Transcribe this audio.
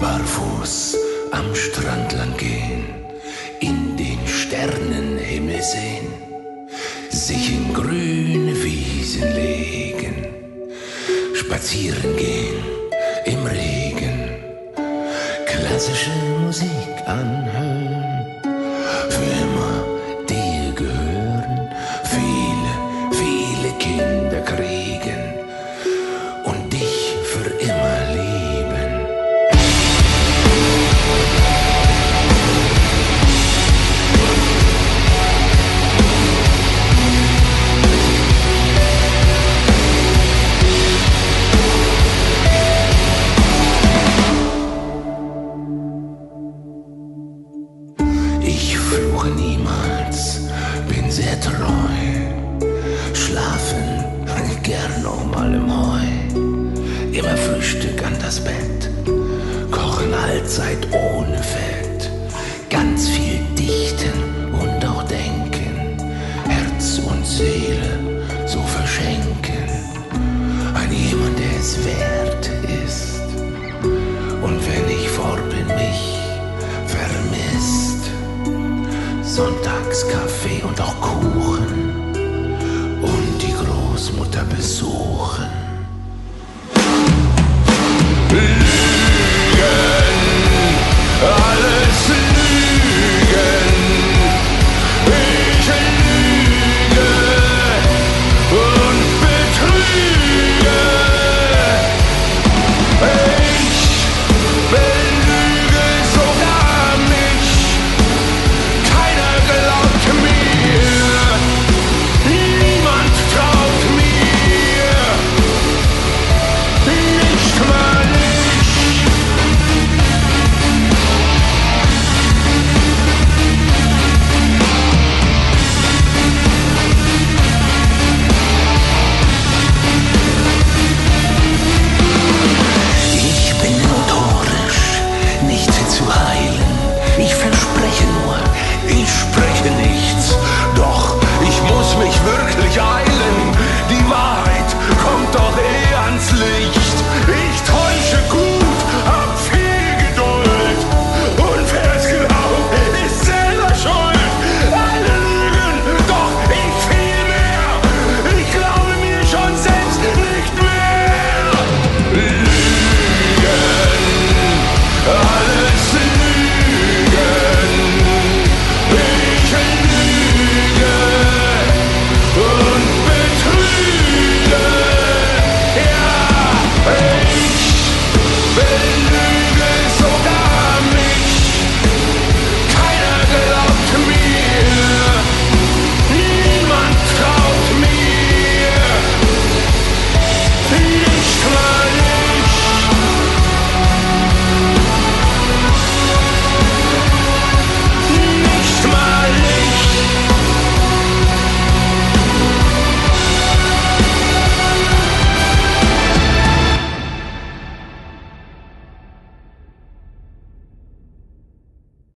barfuß am Strand lang gehen, in den Sternenhimmel sehen, sich in grüne Wiesen legen, spazieren gehen im Regen, klassische Musik anhören, für immer dir gehören, viele, viele Kinder kriegen und dich für immer lieben. Ich fluche niemals, bin sehr treu, schlafen gern auch mal im Heu, immer Frühstück an das Bett, kochen allzeit ohne Fett, ganz viel dichten und auch denken, Herz und Seele so verschenken, an jemand, der es wert ist, und wenn ich fort bin, mich vermisst, Sonntagskaffee und auch Kuchen und die Großmutter besuchen. Lügen, alles Lügen, ich lüge und betrüge, ich belüge sogar mich. Keiner glaubt mir, niemand traut mir, nicht mal ich. Ich bin notorisch, nicht zu heilen. Ich verspreche nur, ich spreche nichts. Doch ich muss mich wirklich eilen. Die Wahrheit kommt doch eh ans Licht. Ich täusche gut, hab viel Geduld. Und wer es glaubt, ist selber schuld. Alle lügen, doch ich viel mehr. Ich glaube mir schon selbst nicht mehr. Lügen, alle